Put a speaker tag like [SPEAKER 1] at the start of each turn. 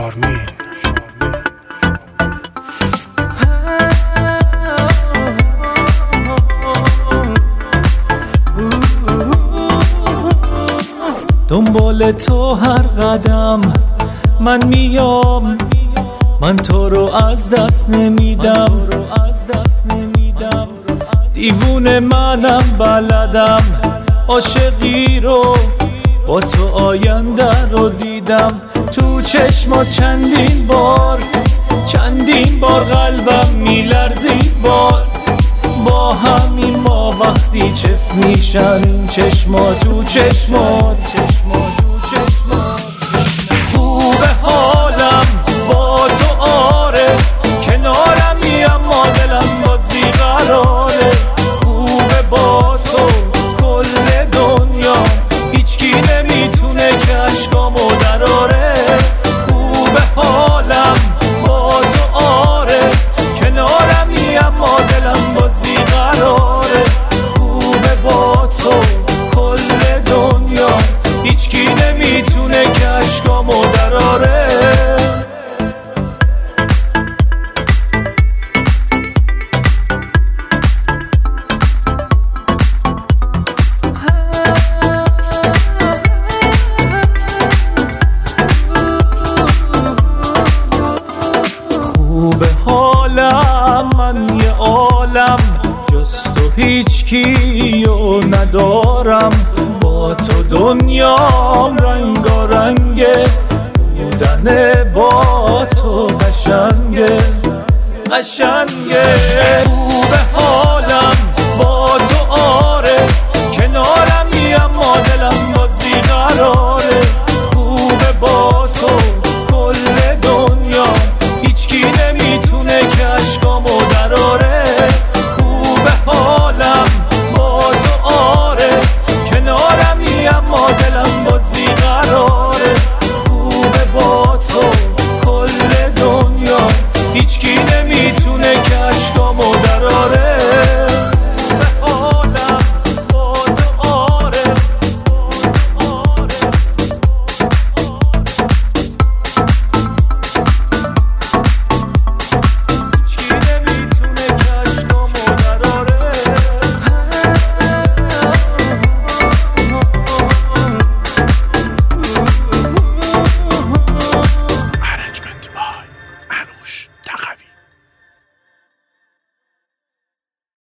[SPEAKER 1] شارمین.
[SPEAKER 2] دنبال تو هر قدم من میام، من تو رو از دست نمیدم. دیوونه منم بلدم، عاشقی رو با تو آینده رو دیدم. تو چشمات چندین بار قلبم میلرزید باز. با همین ما وقتی چف میشن این چشمات تو چشمات. خوبه حالم با تو آره، کنارمی اما دلم باز بیقراره. خوبه با تو کل دنیا، هیچکی نمیتونه که اشکامو دراره. خوبه حالم با تو آره، کنارمی اما دلم باز بیقراره. خوبه با تو کل دنیا، هیچکی نمیتونه که اشکامو دراره. خوبه حالم من یه عالم، جز تو هیچکیو ندارم. با تو دنیام رنگارنگه، بودن با تو قشنگه. خوبه حالم